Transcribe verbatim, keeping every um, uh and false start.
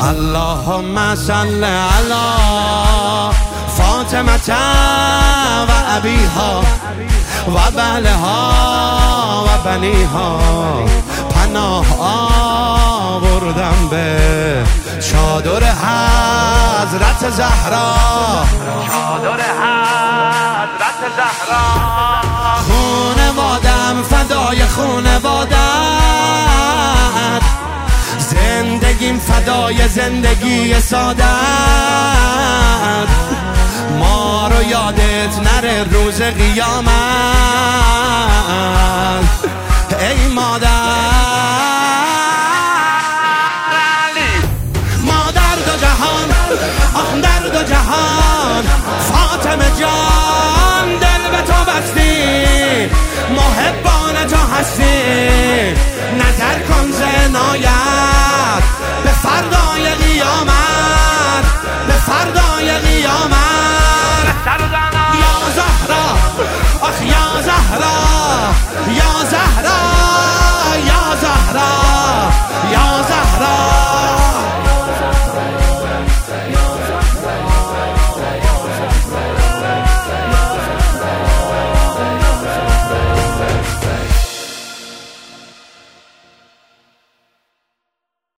اللهم صل علی فاطمه و ابیها و بلها و بنیها. پناه آوردم به چادر حضرت زهرا، چادر حضرت زهرا. خونوادم فدای خونوادت، زندگیم فدای زندگی سادت. ما رو یادت نره روز قیامت ای مادر. مادر دو جهان، آخ در دو جهان، فاطمه جان دل به تو بستی، محبان تو هستی. نظر کن زنای